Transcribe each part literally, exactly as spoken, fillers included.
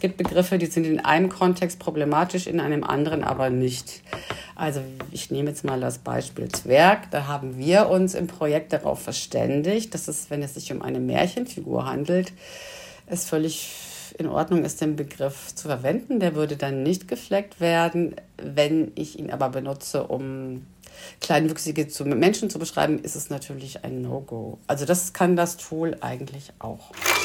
Es gibt Begriffe, die sind in einem Kontext problematisch, in einem anderen aber nicht. Also ich nehme jetzt mal das Beispiel Zwerg. Da haben wir uns im Projekt darauf verständigt, dass es, wenn es sich um eine Märchenfigur handelt, es völlig in Ordnung ist, den Begriff zu verwenden. Der würde dann nicht gefleckt werden. Wenn ich ihn aber benutze, um kleinwüchsige Menschen zu beschreiben, ist es natürlich ein No-Go. Also das kann das Tool eigentlich auch.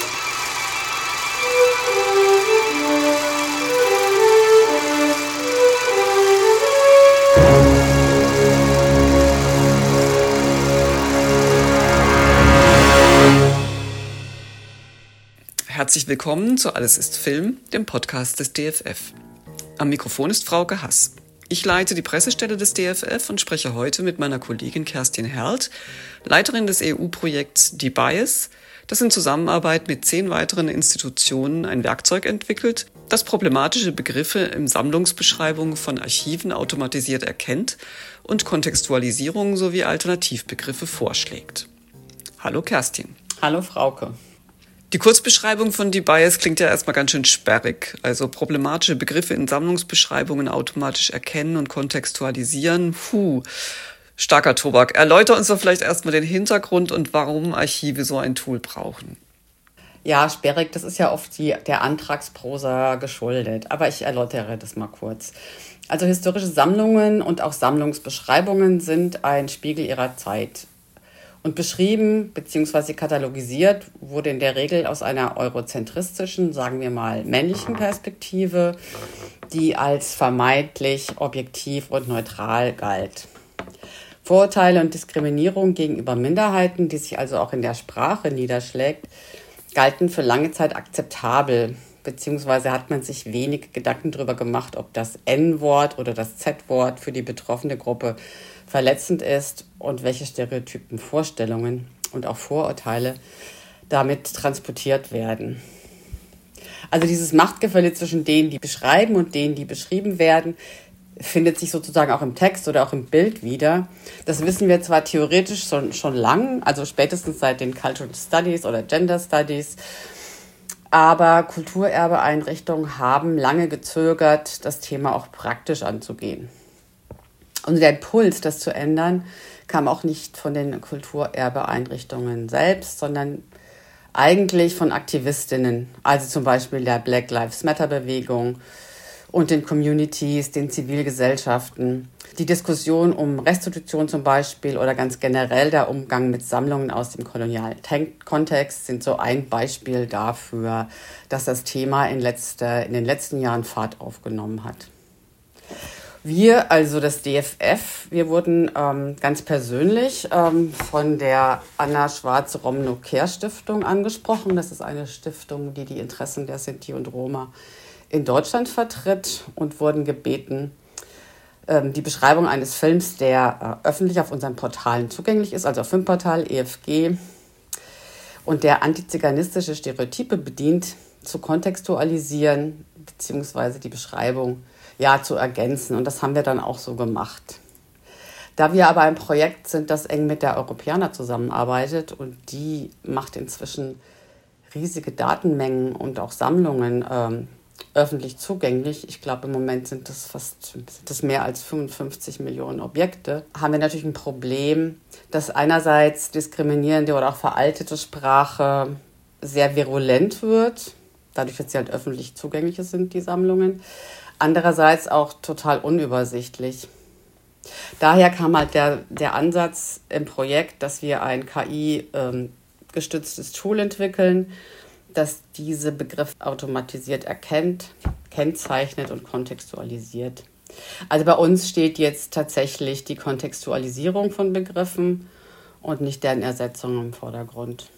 Herzlich willkommen zu Alles ist Film, dem Podcast des D F F. Am Mikrofon ist Frauke Hass. Ich leite die Pressestelle des D F F und spreche heute mit meiner Kollegin Kerstin Herlt, Leiterin des E U-Projekts DeBias, das in Zusammenarbeit mit zehn weiteren Institutionen ein Werkzeug entwickelt, das problematische Begriffe in Sammlungsbeschreibungen von Archiven automatisiert erkennt und Kontextualisierung sowie Alternativbegriffe vorschlägt. Hallo Kerstin. Hallo Frauke. Die Kurzbeschreibung von DeBias klingt ja erstmal ganz schön sperrig. Also problematische Begriffe in Sammlungsbeschreibungen automatisch erkennen und kontextualisieren. Puh, starker Tobak. Erläuter uns doch vielleicht erstmal den Hintergrund und warum Archive so ein Tool brauchen. Ja, sperrig, das ist ja oft die, der Antragsprosa geschuldet. Aber ich erläutere das mal kurz. Also historische Sammlungen und auch Sammlungsbeschreibungen sind ein Spiegel ihrer Zeit. Und beschrieben bzw. katalogisiert wurde in der Regel aus einer eurozentristischen, sagen wir mal männlichen Perspektive, die als vermeintlich objektiv und neutral galt. Vorurteile und Diskriminierung gegenüber Minderheiten, die sich also auch in der Sprache niederschlägt, galten für lange Zeit akzeptabel, beziehungsweise hat man sich wenig Gedanken darüber gemacht, ob das En-Wort oder das Zet-Wort für die betroffene Gruppe verletzend ist und welche Stereotypen, Vorstellungen und auch Vorurteile damit transportiert werden. Also dieses Machtgefälle zwischen denen, die beschreiben und denen, die beschrieben werden, findet sich sozusagen auch im Text oder auch im Bild wieder. Das wissen wir zwar theoretisch schon, schon lang, also spätestens seit den Cultural Studies oder Gender Studies, aber Kulturerbeeinrichtungen haben lange gezögert, das Thema auch praktisch anzugehen. Und der Impuls, das zu ändern, kam auch nicht von den Kulturerbeeinrichtungen selbst, sondern eigentlich von Aktivistinnen, also zum Beispiel der Black Lives Matter Bewegung und den Communities, den Zivilgesellschaften. Die Diskussion um Restitution zum Beispiel oder ganz generell der Umgang mit Sammlungen aus dem kolonialen Kontext sind so ein Beispiel dafür, dass das Thema in, letzte, in den letzten Jahren Fahrt aufgenommen hat. Wir, also das D F F, wir wurden ähm, ganz persönlich ähm, von der Anna Schwarz-Romno-Kehr-Stiftung angesprochen. Das ist eine Stiftung, die die Interessen der Sinti und Roma in Deutschland vertritt und wurden gebeten, ähm, die Beschreibung eines Films, der äh, öffentlich auf unseren Portalen zugänglich ist, also auf Filmportal, E F G, und der antiziganistische Stereotype bedient, zu kontextualisieren, beziehungsweise die Beschreibung ja, zu ergänzen. Und das haben wir dann auch so gemacht. Da wir aber ein Projekt sind, das eng mit der Europäer zusammenarbeitet und die macht inzwischen riesige Datenmengen und auch Sammlungen ähm, öffentlich zugänglich. Ich glaube, im Moment sind das fast sind das mehr als fünfundfünfzig Millionen Objekte. Haben wir natürlich ein Problem, dass einerseits diskriminierende oder auch veraltete Sprache sehr virulent wird, dadurch, dass sie halt öffentlich zugänglich sind, die Sammlungen. Andererseits auch total unübersichtlich. Daher kam halt der, der Ansatz im Projekt, dass wir ein K I-gestütztes Tool entwickeln, das diese Begriffe automatisiert erkennt, kennzeichnet und kontextualisiert. Also bei uns steht jetzt tatsächlich die Kontextualisierung von Begriffen und nicht deren Ersetzung im Vordergrund.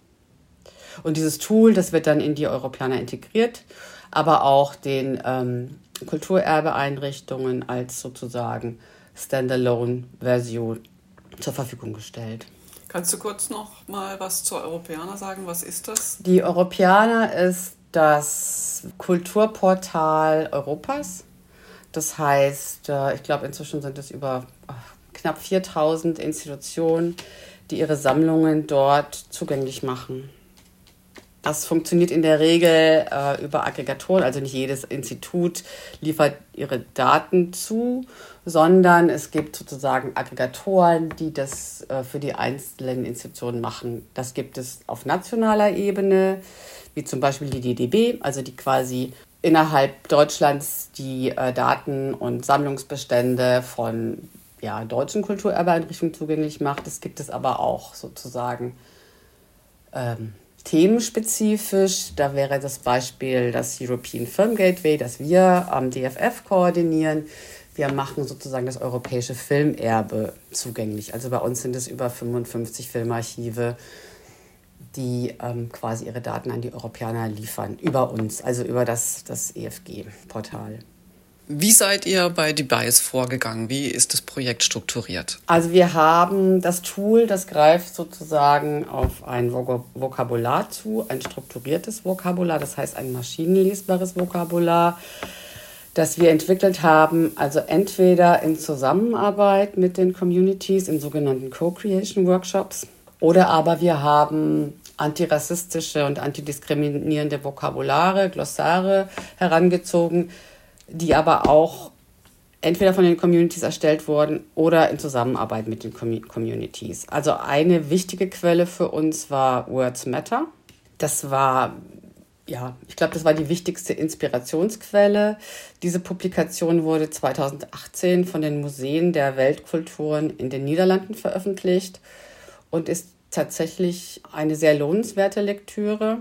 Und dieses Tool, das wird dann in die Europäer integriert, aber auch den ähm, Kulturerbeeinrichtungen als sozusagen Standalone-Version zur Verfügung gestellt. Kannst du kurz noch mal was zur Europäer sagen? Was ist das? Die Europäer ist das Kulturportal Europas. Das heißt, ich glaube, inzwischen sind es über knapp viertausend Institutionen, die ihre Sammlungen dort zugänglich machen. Das funktioniert in der Regel äh, über Aggregatoren, also nicht jedes Institut liefert ihre Daten zu, sondern es gibt sozusagen Aggregatoren, die das äh, für die einzelnen Institutionen machen. Das gibt es auf nationaler Ebene, wie zum Beispiel die D D B, also die quasi innerhalb Deutschlands die äh, Daten und Sammlungsbestände von ja, deutschen Kulturerbeeinrichtungen zugänglich macht. Es gibt es aber auch sozusagen ähm, themenspezifisch. Da wäre das Beispiel das European Film Gateway, das wir am D F F koordinieren. Wir machen sozusagen das europäische Filmerbe zugänglich. Also bei uns sind es über fünfundfünfzig Filmarchive, die ähm, quasi ihre Daten an die Europäer liefern, über uns, also über das, das E F G-Portal. Wie seid ihr bei Debias vorgegangen? Wie ist das Projekt strukturiert? Also wir haben das Tool, das greift sozusagen auf ein Vokabular zu, ein strukturiertes Vokabular, das heißt ein maschinenlesbares Vokabular, das wir entwickelt haben, also entweder in Zusammenarbeit mit den Communities, in sogenannten Co-Creation-Workshops, oder aber wir haben antirassistische und antidiskriminierende Vokabulare, Glossare herangezogen, die aber auch entweder von den Communities erstellt wurden oder in Zusammenarbeit mit den Communities. Also eine wichtige Quelle für uns war Words Matter. Das war, ja, ich glaube, das war die wichtigste Inspirationsquelle. Diese Publikation wurde zweitausendachtzehn von den Museen der Weltkulturen in den Niederlanden veröffentlicht und ist tatsächlich eine sehr lohnenswerte Lektüre.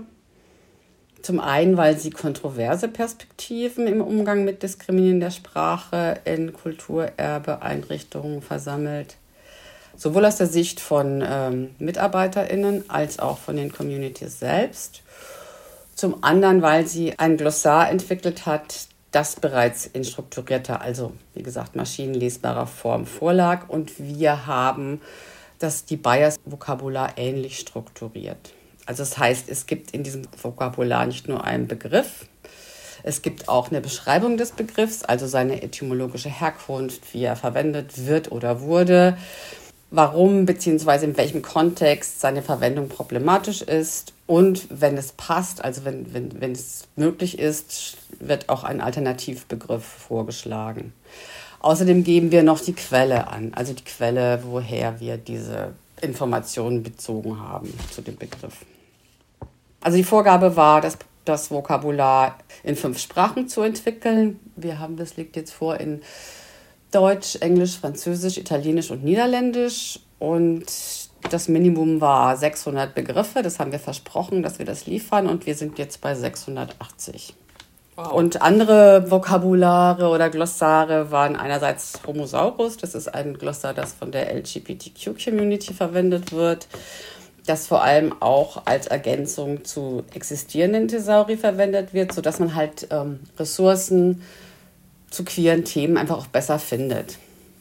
Zum einen, weil sie kontroverse Perspektiven im Umgang mit diskriminierender Sprache in Kulturerbeeinrichtungen versammelt. Sowohl aus der Sicht von ähm, MitarbeiterInnen als auch von den Communities selbst. Zum anderen, weil sie ein Glossar entwickelt hat, das bereits in strukturierter, also wie gesagt maschinenlesbarer Form vorlag. Und wir haben das Debias-Vokabular ähnlich strukturiert. Also das heißt, es gibt in diesem Vokabular nicht nur einen Begriff, es gibt auch eine Beschreibung des Begriffs, also seine etymologische Herkunft, wie er verwendet wird oder wurde, warum bzw. in welchem Kontext seine Verwendung problematisch ist und wenn es passt, also wenn, wenn, wenn es möglich ist, wird auch ein Alternativbegriff vorgeschlagen. Außerdem geben wir noch die Quelle an, also die Quelle, woher wir diese Informationen bezogen haben zu dem Begriff. Also die Vorgabe war, das, das Vokabular in fünf Sprachen zu entwickeln. Wir haben, das liegt jetzt vor, in Deutsch, Englisch, Französisch, Italienisch und Niederländisch. Und das Minimum war sechshundert Begriffe. Das haben wir versprochen, dass wir das liefern. Und wir sind jetzt bei sechshundertachtzig. Wow. Und andere Vokabulare oder Glossare waren einerseits Homosaurus. Das ist ein Glossar, das von der L G B T Q-Community verwendet wird, das vor allem auch als Ergänzung zu existierenden Thesauri verwendet wird, sodass man halt ähm, Ressourcen zu queeren Themen einfach auch besser findet.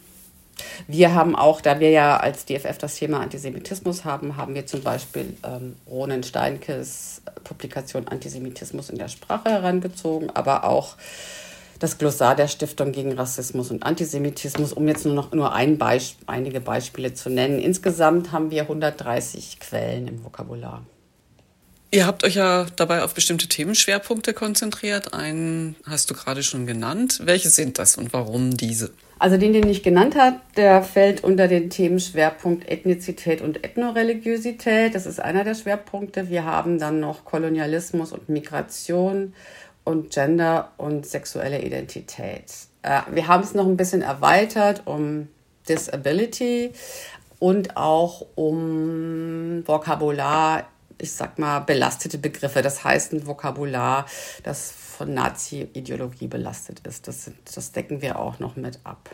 Wir haben auch, da wir ja als D F F das Thema Antisemitismus haben, haben wir zum Beispiel ähm, Ronen Steinkes Publikation Antisemitismus in der Sprache herangezogen, aber auch das Glossar der Stiftung gegen Rassismus und Antisemitismus, um jetzt nur noch nur ein Beisp- einige Beispiele zu nennen. Insgesamt haben wir hundertdreißig Quellen im Vokabular. Ihr habt euch ja dabei auf bestimmte Themenschwerpunkte konzentriert. Einen hast du gerade schon genannt. Welche sind das und warum diese? Also den, den ich genannt habe, der fällt unter den Themenschwerpunkt Ethnizität und Ethnoreligiosität. Das ist einer der Schwerpunkte. Wir haben dann noch Kolonialismus und Migration und Gender und sexuelle Identität. Äh, wir haben es noch ein bisschen erweitert um Disability und auch um Vokabular, ich sag mal, belastete Begriffe. Das heißt ein Vokabular, das von Nazi-Ideologie belastet ist. Das, sind, das decken wir auch noch mit ab.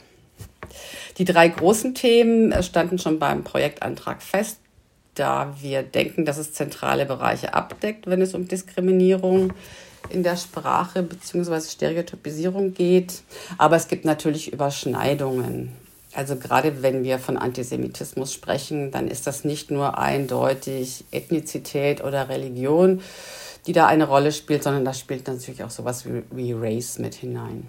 Die drei großen Themen standen schon beim Projektantrag fest, da wir denken, dass es zentrale Bereiche abdeckt, wenn es um Diskriminierung in der Sprache bzw. Stereotypisierung geht. Aber es gibt natürlich Überschneidungen. Also gerade wenn wir von Antisemitismus sprechen, dann ist das nicht nur eindeutig Ethnizität oder Religion, die da eine Rolle spielt, sondern da spielt natürlich auch sowas wie, wie Race mit hinein.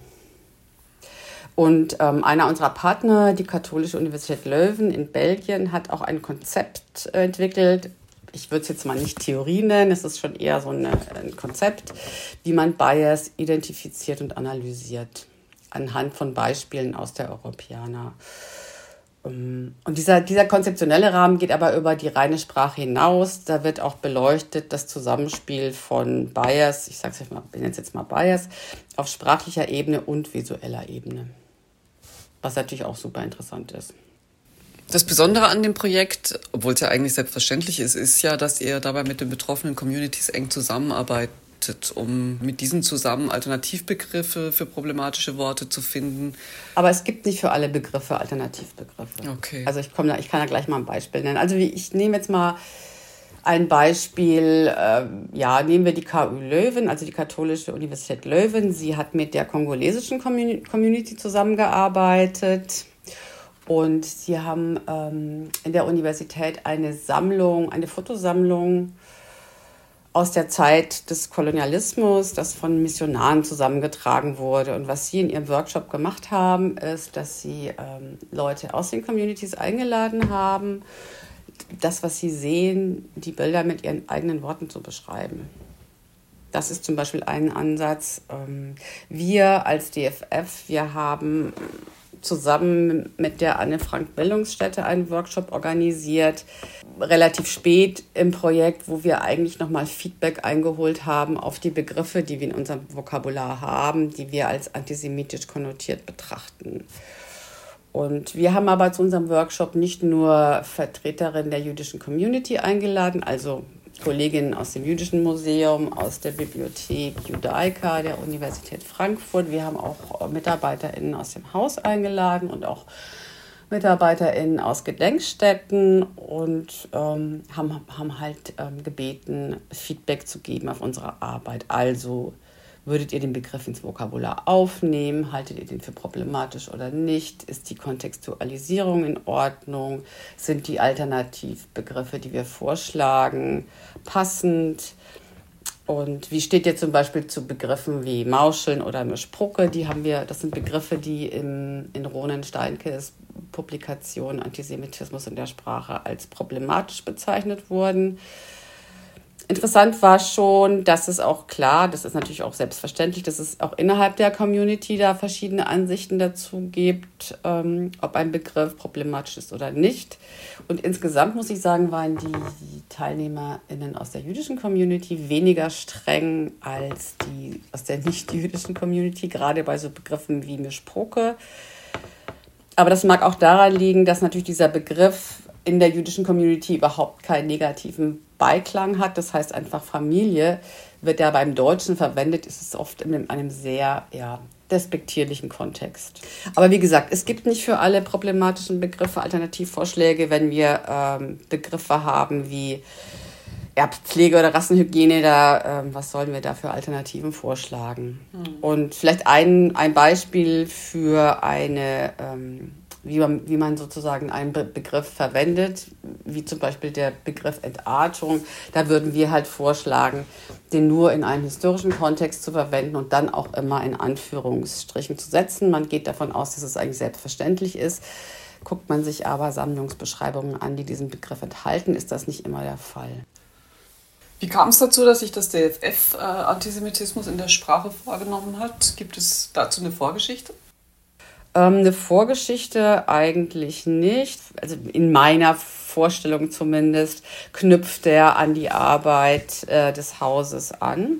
Und ähm, einer unserer Partner, die Katholische Universität Leuven in Belgien, hat auch ein Konzept entwickelt ich würde es jetzt mal nicht Theorie nennen, es ist schon eher so eine, ein Konzept, wie man Bias identifiziert und analysiert, anhand von Beispielen aus der Europäer. Und dieser, dieser konzeptionelle Rahmen geht aber über die reine Sprache hinaus. Da wird auch beleuchtet das Zusammenspiel von Bias, ich sage es jetzt mal, ich nenne es jetzt mal Bias, auf sprachlicher Ebene und visueller Ebene. Was natürlich auch super interessant ist. Das Besondere an dem Projekt, obwohl es ja eigentlich selbstverständlich ist, ist ja, dass ihr dabei mit den betroffenen Communities eng zusammenarbeitet, um mit diesen zusammen Alternativbegriffe für problematische Worte zu finden. Aber es gibt nicht für alle Begriffe Alternativbegriffe. Okay. Also ich komme da, ich kann da gleich mal ein Beispiel nennen. Also wie, ich nehme jetzt mal ein Beispiel, äh, ja, nehmen wir die K U Leuven, also die Katholische Universität Leuven. Sie hat mit der kongolesischen Community zusammengearbeitet. Und sie haben ähm, in der Universität eine Sammlung, eine Fotosammlung aus der Zeit des Kolonialismus, das von Missionaren zusammengetragen wurde. Und was sie in ihrem Workshop gemacht haben, ist, dass sie ähm, Leute aus den Communities eingeladen haben, das, was sie sehen, die Bilder mit ihren eigenen Worten zu beschreiben. Das ist zum Beispiel ein Ansatz. Ähm, wir als D F F, wir haben zusammen mit der Anne-Frank-Bildungsstätte einen Workshop organisiert, relativ spät im Projekt, wo wir eigentlich nochmal Feedback eingeholt haben auf die Begriffe, die wir in unserem Vokabular haben, die wir als antisemitisch konnotiert betrachten. Und wir haben aber zu unserem Workshop nicht nur Vertreterinnen der jüdischen Community eingeladen, also Kolleginnen aus dem Jüdischen Museum, aus der Bibliothek Judaica der Universität Frankfurt. Wir haben auch MitarbeiterInnen aus dem Haus eingeladen und auch MitarbeiterInnen aus Gedenkstätten und ähm, haben, haben halt ähm, gebeten, Feedback zu geben auf unsere Arbeit. Also würdet ihr den Begriff ins Vokabular aufnehmen? Haltet ihr den für problematisch oder nicht? Ist die Kontextualisierung in Ordnung? Sind die Alternativbegriffe, die wir vorschlagen, passend? Und wie steht ihr zum Beispiel zu Begriffen wie Mauscheln oder Mischprucke? Die haben wir, das sind Begriffe, die im, in Ronen Steinkes Publikation Antisemitismus in der Sprache als problematisch bezeichnet wurden. Interessant war schon, dass es auch klar, das ist natürlich auch selbstverständlich, dass es auch innerhalb der Community da verschiedene Ansichten dazu gibt, ähm, ob ein Begriff problematisch ist oder nicht. Und insgesamt muss ich sagen, waren die TeilnehmerInnen aus der jüdischen Community weniger streng als die aus der nicht-jüdischen Community, gerade bei so Begriffen wie Mischprucke. Aber das mag auch daran liegen, dass natürlich dieser Begriff in der jüdischen Community überhaupt keinen negativen Beiklang hat. Das heißt einfach Familie wird ja beim Deutschen verwendet, ist es oft in einem sehr ja, despektierlichen Kontext. Aber wie gesagt, es gibt nicht für alle problematischen Begriffe Alternativvorschläge, wenn wir ähm, Begriffe haben wie Erbpflege oder Rassenhygiene, da, ähm, was sollen wir da für Alternativen vorschlagen? Mhm. Und vielleicht ein, ein Beispiel für eine ähm, Wie man, wie man sozusagen einen Be- Begriff verwendet, wie zum Beispiel der Begriff Entartung. Da würden wir halt vorschlagen, den nur in einem historischen Kontext zu verwenden und dann auch immer in Anführungsstrichen zu setzen. Man geht davon aus, dass es eigentlich selbstverständlich ist. Guckt man sich aber Sammlungsbeschreibungen an, die diesen Begriff enthalten, ist das nicht immer der Fall. Wie kam es dazu, dass sich das D F F äh, Antisemitismus in der Sprache vorgenommen hat? Gibt es dazu eine Vorgeschichte? Eine Vorgeschichte eigentlich nicht, also in meiner Vorstellung zumindest, knüpft er an die Arbeit äh, des Hauses an.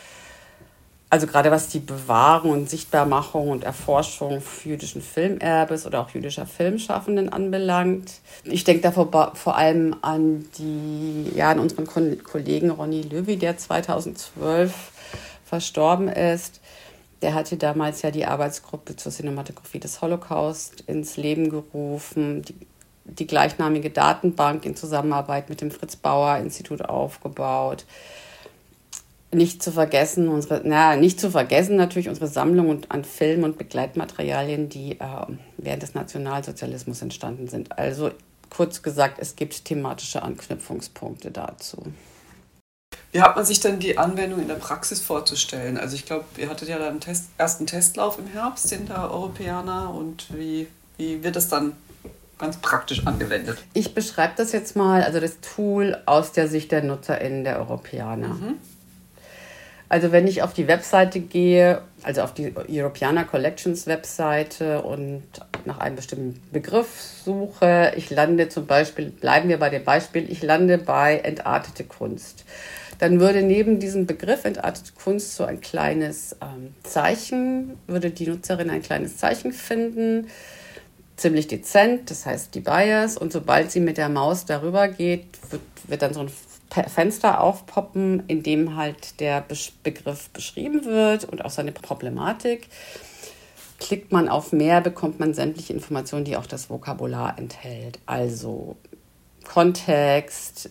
Also gerade was die Bewahrung und Sichtbarmachung und Erforschung jüdischen Filmerbes oder auch jüdischer Filmschaffenden anbelangt. Ich denke da vor, vor allem an, die, ja, an unseren Kollegen Ronny Löwy, der zweitausendzwölf verstorben ist. Der hatte damals ja die Arbeitsgruppe zur Cinematografie des Holocaust ins Leben gerufen, die, die gleichnamige Datenbank in Zusammenarbeit mit dem Fritz-Bauer-Institut aufgebaut. Nicht zu vergessen, unsere, na, nicht zu vergessen natürlich unsere Sammlung und an Film- und Begleitmaterialien, die äh, während des Nationalsozialismus entstanden sind. Also kurz gesagt, es gibt thematische Anknüpfungspunkte dazu. Wie hat man sich denn die Anwendung in der Praxis vorzustellen? Also ich glaube, ihr hattet ja dann einen Test, ersten Testlauf im Herbst in der Europäer und wie, wie wird das dann ganz praktisch angewendet? Ich beschreibe das jetzt mal, also das Tool aus der Sicht der NutzerInnen der Europeaner. Mhm. Also wenn ich auf die Webseite gehe, also auf die Europeaner Collections Webseite und nach einem bestimmten Begriff suche, ich lande zum Beispiel, bleiben wir bei dem Beispiel, ich lande bei entartete Kunst. Dann würde neben diesem Begriff entartete Kunst so ein kleines ähm, Zeichen, würde die Nutzerin ein kleines Zeichen finden, ziemlich dezent, das heißt die Bias, und sobald sie mit der Maus darüber geht, wird, wird dann so ein Fenster aufpoppen, in dem halt der Begriff beschrieben wird und auch seine Problematik. Klickt man auf mehr, bekommt man sämtliche Informationen, die auch das Vokabular enthält. Also Kontext,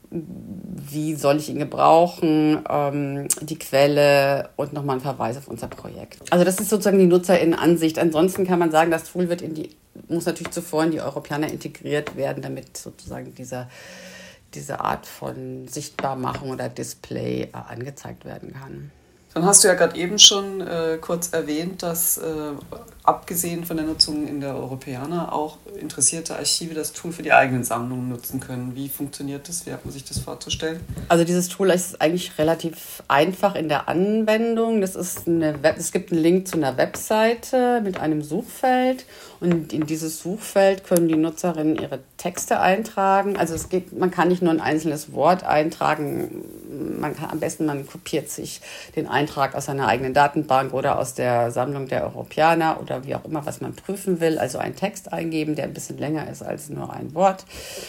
wie soll ich ihn gebrauchen, ähm, die Quelle und nochmal ein Verweis auf unser Projekt. Also das ist sozusagen die NutzerInnen-Ansicht. Ansonsten kann man sagen, das Tool wird in die, muss natürlich zuvor in die Europeaner integriert werden, damit sozusagen dieser diese Art von Sichtbarmachung oder Display äh, angezeigt werden kann. Dann hast du ja gerade eben schon äh, kurz erwähnt, dass äh, abgesehen von der Nutzung in der Europeaner auch interessierte Archive das Tool für die eigenen Sammlungen nutzen können. Wie funktioniert das? Wie hat man sich das vorzustellen? Also dieses Tool ist eigentlich relativ einfach in der Anwendung. Das ist eine Web- es gibt einen Link zu einer Webseite mit einem Suchfeld und in dieses Suchfeld können die Nutzerinnen ihre Texte eintragen. Also es geht, man kann nicht nur ein einzelnes Wort eintragen. Man kann, am besten man kopiert sich den Eintrag aus seiner eigenen Datenbank oder aus der Sammlung der Europeaner oder wie auch immer, was man prüfen will. Also einen Text eingeben, der ein bisschen länger ist als nur ein Wort.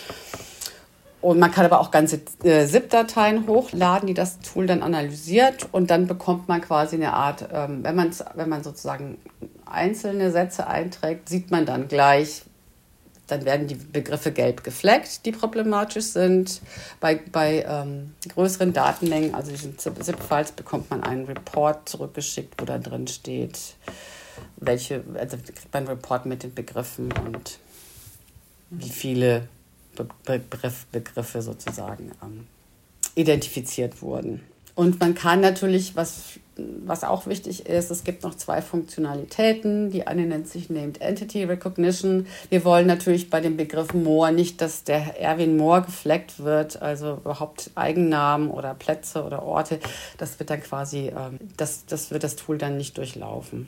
Und man kann aber auch ganze äh, ZIP-Dateien hochladen, die das Tool dann analysiert. Und dann bekommt man quasi eine Art, ähm, wenn, man's, wenn man sozusagen einzelne Sätze einträgt, sieht man dann gleich, dann werden die Begriffe gelb gefleckt, die problematisch sind. Bei, bei ähm, größeren Datenmengen, also diesen ZIP-Files, bekommt man einen Report zurückgeschickt, wo da drin steht, welche, also kriegt man einen Report mit den Begriffen und wie viele Begriff, Begriffe sozusagen ähm, identifiziert wurden. Und man kann natürlich, was, was auch wichtig ist, es gibt noch zwei Funktionalitäten. Die eine nennt sich Named Entity Recognition. Wir wollen natürlich bei dem Begriff Moor nicht, dass der Erwin Moor gefleckt wird, also überhaupt Eigennamen oder Plätze oder Orte. Das wird dann quasi, ähm, das, das wird das Tool dann nicht durchlaufen.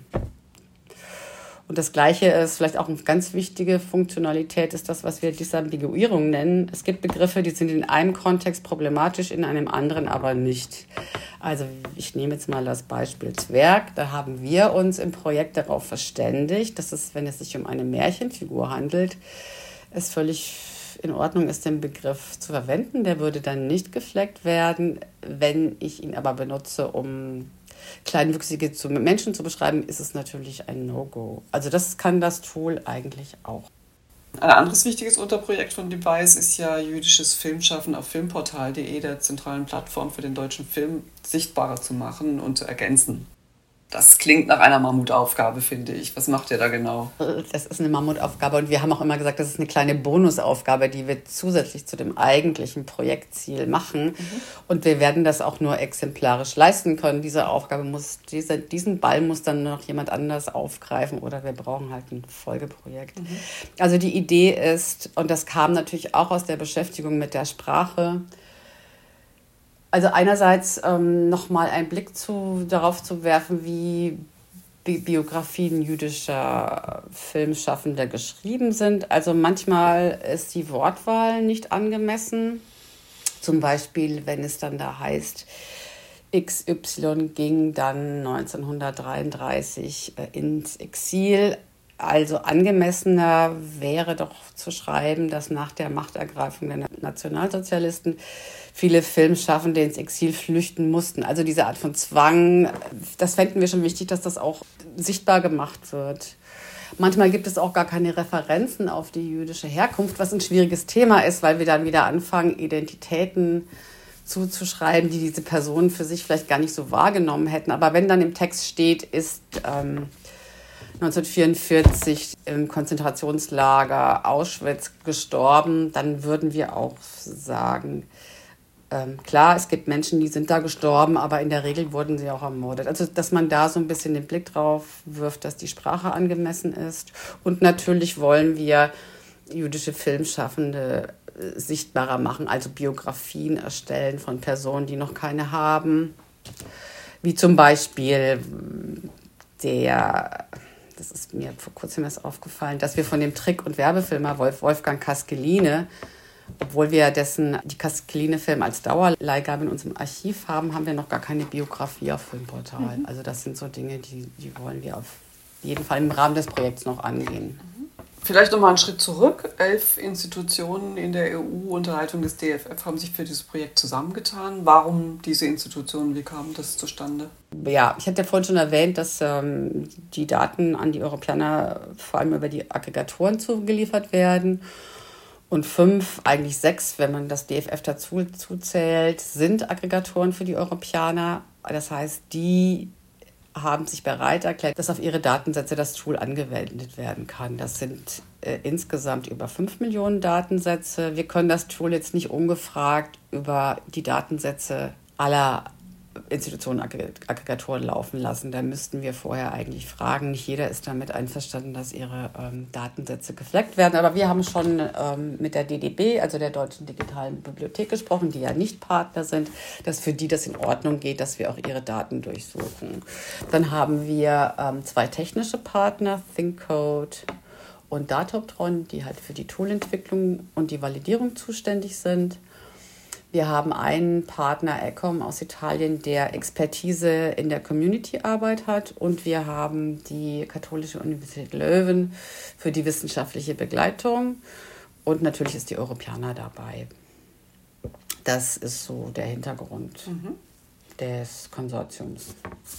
Und das Gleiche ist vielleicht auch eine ganz wichtige Funktionalität, ist das, was wir Disambiguierung nennen. Es gibt Begriffe, die sind in einem Kontext problematisch, in einem anderen aber nicht. Also ich nehme jetzt mal das Beispiel Zwerg. Da haben wir uns im Projekt darauf verständigt, dass es, wenn es sich um eine Märchenfigur handelt, es völlig in Ordnung ist, den Begriff zu verwenden. Der würde dann nicht gefleckt werden. Wenn ich ihn aber benutze, um kleinwüchsige Menschen zu beschreiben, ist es natürlich ein No-Go. Also das kann das Tool eigentlich auch. Ein anderes wichtiges Unterprojekt von Device ist ja jüdisches Filmschaffen auf filmportal punkt de, der zentralen Plattform für den deutschen Film, sichtbarer zu machen und zu ergänzen. Das klingt nach einer Mammutaufgabe, finde ich. Was macht ihr da genau? Das ist eine Mammutaufgabe und wir haben auch immer gesagt, das ist eine kleine Bonusaufgabe, die wir zusätzlich zu dem eigentlichen Projektziel machen. Mhm. Und wir werden das auch nur exemplarisch leisten können. Diese Aufgabe muss, diese, diesen Ball muss dann noch jemand anders aufgreifen oder wir brauchen halt ein Folgeprojekt. Mhm. Also die Idee ist, und das kam natürlich auch aus der Beschäftigung mit der Sprache, also einerseits ähm, nochmal einen Blick zu, darauf zu werfen, wie Bi- Biografien jüdischer Filmschaffender geschrieben sind. Also manchmal ist die Wortwahl nicht angemessen. Zum Beispiel, wenn es dann da heißt, X Y ging dann neunzehnhundertdreiunddreißig äh, ins Exil. Also angemessener wäre doch zu schreiben, dass nach der Machtergreifung der Nationalsozialisten viele Filmschaffende ins Exil flüchten mussten. Also diese Art von Zwang, das fänden wir schon wichtig, dass das auch sichtbar gemacht wird. Manchmal gibt es auch gar keine Referenzen auf die jüdische Herkunft, was ein schwieriges Thema ist, weil wir dann wieder anfangen, Identitäten zuzuschreiben, die diese Personen für sich vielleicht gar nicht so wahrgenommen hätten. Aber wenn dann im Text steht, ist ähm, neunzehnhundertvierundvierzig im Konzentrationslager Auschwitz gestorben, dann würden wir auch sagen, ähm, klar, es gibt Menschen, die sind da gestorben, aber in der Regel wurden sie auch ermordet. Also, dass man da so ein bisschen den Blick drauf wirft, dass die Sprache angemessen ist. Und natürlich wollen wir jüdische Filmschaffende äh, sichtbarer machen, also Biografien erstellen von Personen, die noch keine haben. Wie zum Beispiel der, das ist mir vor kurzem erst aufgefallen, dass wir von dem Trick- und Werbefilmer Wolf, Wolfgang Kaskeline, obwohl wir dessen, die Kaskeline-Film als Dauerleihgabe in unserem Archiv haben, haben wir noch gar keine Biografie auf Filmportal. Mhm. Also das sind so Dinge, die, die wollen wir auf jeden Fall im Rahmen des Projekts noch angehen. Vielleicht nochmal einen Schritt zurück. Elf Institutionen in der E U unter Leitung des D F F haben sich für dieses Projekt zusammengetan. Warum diese Institutionen? Wie kam das zustande? Ja, ich hatte ja vorhin schon erwähnt, dass ähm, die Daten an die Europäer vor allem über die Aggregatoren zugeliefert werden. Und fünf, eigentlich sechs, wenn man das D F F dazu zuzählt, sind Aggregatoren für die Europäer. Das heißt, die haben sich bereit erklärt, dass auf ihre Datensätze das Tool angewendet werden kann. Das sind äh, insgesamt über fünf Millionen Datensätze. Wir können das Tool jetzt nicht ungefragt über die Datensätze aller Institutionen, Aggregatoren laufen lassen. Da müssten wir vorher eigentlich fragen. Nicht jeder ist damit einverstanden, dass ihre ähm, Datensätze gefleckt werden. Aber wir haben schon ähm, mit der D D B, also der Deutschen Digitalen Bibliothek, gesprochen, die ja nicht Partner sind, dass für die das in Ordnung geht, dass wir auch ihre Daten durchsuchen. Dann haben wir ähm, zwei technische Partner, ThinkCode und Datoptron, die halt für die Toolentwicklung und die Validierung zuständig sind. Wir haben einen Partner, Ecom aus Italien, der Expertise in der Community-Arbeit hat. Und wir haben die Katholische Universität Leuven für die wissenschaftliche Begleitung. Und natürlich ist die Europäer dabei. Das ist so der Hintergrund mhm. des Konsortiums.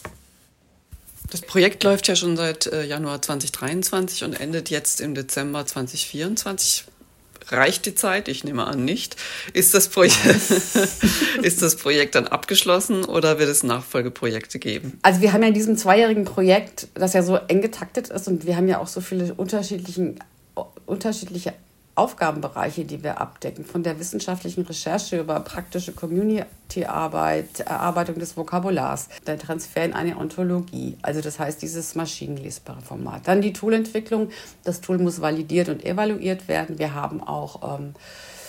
Das Projekt läuft ja schon seit Januar zwanzig dreiundzwanzig und endet jetzt im Dezember zwanzig vierundzwanzig. Reicht die Zeit? Ich nehme an, nicht. Ist das Projekt, ist das Projekt dann abgeschlossen oder wird es Nachfolgeprojekte geben? Also wir haben ja in diesem zweijährigen Projekt, das ja so eng getaktet ist, und wir haben ja auch so viele unterschiedlichen, unterschiedliche Aufgabenbereiche, die wir abdecken, von der wissenschaftlichen Recherche über praktische Community-Arbeit, Erarbeitung des Vokabulars, der Transfer in eine Ontologie, also das heißt dieses maschinenlesbare Format. Dann die Toolentwicklung, das Tool muss validiert und evaluiert werden. Wir haben auch ähm,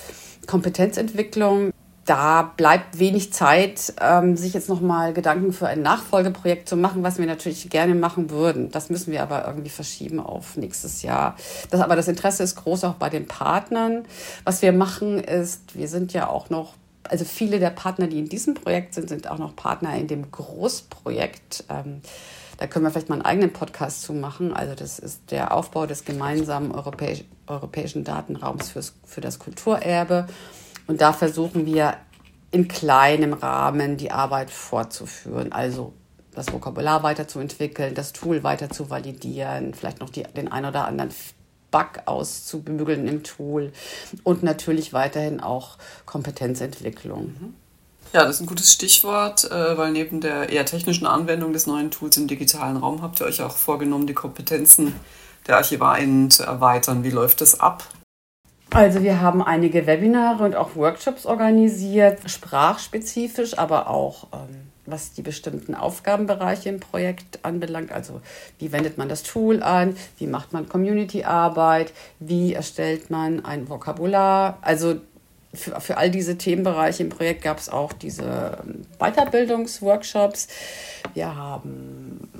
Kompetenzentwicklung. Da bleibt wenig Zeit, ähm, sich jetzt nochmal Gedanken für ein Nachfolgeprojekt zu machen, was wir natürlich gerne machen würden. Das müssen wir aber irgendwie verschieben auf nächstes Jahr. Das, aber das Interesse ist groß auch bei den Partnern. Was wir machen ist, wir sind ja auch noch, also viele der Partner, die in diesem Projekt sind, sind auch noch Partner in dem Großprojekt. Ähm, da können wir vielleicht mal einen eigenen Podcast zu machen. Also das ist der Aufbau des gemeinsamen europäisch, europäischen Datenraums fürs, für das Kulturerbe. Und da versuchen wir in kleinem Rahmen die Arbeit fortzuführen, also das Vokabular weiterzuentwickeln, das Tool weiter zu validieren, vielleicht noch die, den ein oder anderen Bug auszubügeln im Tool und natürlich weiterhin auch Kompetenzentwicklung. Ja, das ist ein gutes Stichwort, weil neben der eher technischen Anwendung des neuen Tools im digitalen Raum habt ihr euch auch vorgenommen, die Kompetenzen der ArchivarInnen zu erweitern. Wie läuft das ab? Also wir haben einige Webinare und auch Workshops organisiert, sprachspezifisch, aber auch ähm, was die bestimmten Aufgabenbereiche im Projekt anbelangt. Also wie wendet man das Tool an, wie macht man Community-Arbeit, wie erstellt man ein Vokabular. Also für, für all diese Themenbereiche im Projekt gab es auch diese Weiterbildungsworkshops. Wir haben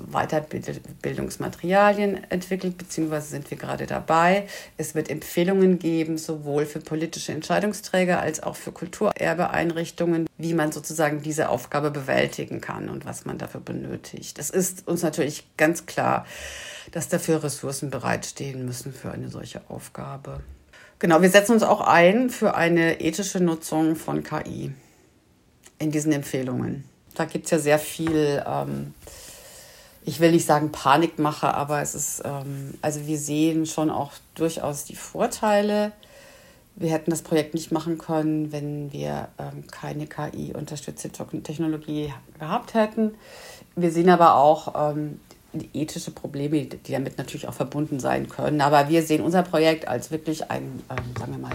Weiterbildungsmaterialien entwickelt, beziehungsweise sind wir gerade dabei. Es wird Empfehlungen geben, sowohl für politische Entscheidungsträger als auch für Kulturerbeeinrichtungen, wie man sozusagen diese Aufgabe bewältigen kann und was man dafür benötigt. Es ist uns natürlich ganz klar, dass dafür Ressourcen bereitstehen müssen für eine solche Aufgabe. Genau, wir setzen uns auch ein für eine ethische Nutzung von K I in diesen Empfehlungen. Da gibt es ja sehr viel, ähm, ich will nicht sagen Panikmache, aber es ist, ähm, also wir sehen schon auch durchaus die Vorteile. Wir hätten das Projekt nicht machen können, wenn wir ähm, keine K I-unterstützte Technologie gehabt hätten. Wir sehen aber auch ähm, ethische Probleme, die damit natürlich auch verbunden sein können. Aber wir sehen unser Projekt als wirklich ein, ähm, sagen wir mal,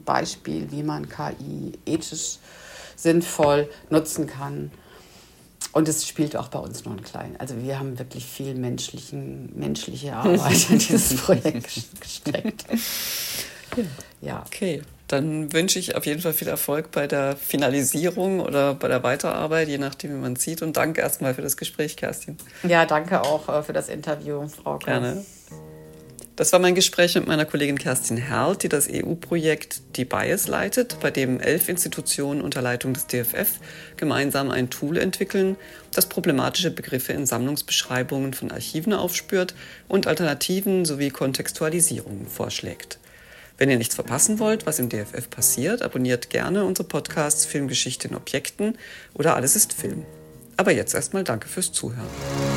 Best-Practice-Beispiel, wie man K I ethisch sinnvoll nutzen kann. Und es spielt auch bei uns nur ein klein. Also wir haben wirklich viel menschlichen, menschliche Arbeit in dieses Projekt gesteckt. Ja. Okay, dann wünsche ich auf jeden Fall viel Erfolg bei der Finalisierung oder bei der Weiterarbeit, je nachdem, wie man sieht. Und danke erstmal für das Gespräch, Kerstin. Ja, danke auch für das Interview, Frauke. Gerne. Das war mein Gespräch mit meiner Kollegin Kerstin Herlt, die das E U-Projekt DeBias leitet, bei dem elf Institutionen unter Leitung des D F F gemeinsam ein Tool entwickeln, das problematische Begriffe in Sammlungsbeschreibungen von Archiven aufspürt und Alternativen sowie Kontextualisierungen vorschlägt. Wenn ihr nichts verpassen wollt, was im D F F passiert, abonniert gerne unsere Podcasts Filmgeschichte in Objekten oder Alles ist Film. Aber jetzt erstmal danke fürs Zuhören.